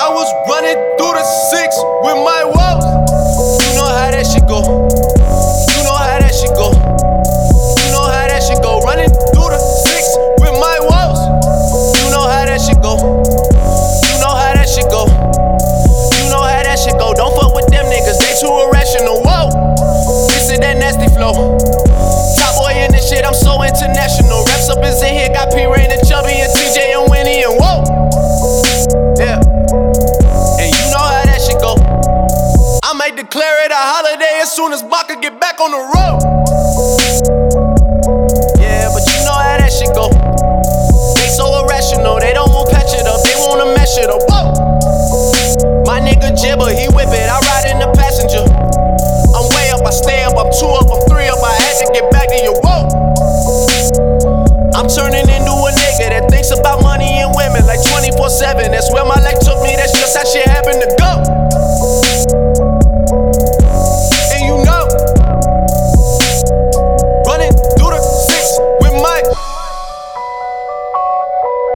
I was running through the 6 with my woes. You know how that shit go. You know how that shit go. You know how that shit go. Running through the 6 with my woes. You know how that shit go. You know how that shit go. You know how that shit go. Don't fuck with them niggas, they too irrational. Whoa, this is that nasty flow. Top boy in this shit, I'm so international. Reps up is in here, got P Rain and Chubby and TJ and Winnie and whoa. Yeah, and you know how that shit go. I might declare it a holiday as soon as Baka get back on the road. Yeah, but you know how that shit go. They so irrational, they don't want patch it up, they wanna mesh it up. Whoa. My nigga Jibber, he whip it, I ride in the passenger. I'm way up, I stay up, I'm 2 up, I'm 3 up, I had to get back to you. Whoa. I'm turning into a nigga that thinks about money and women like 24/7. That's where my life took me.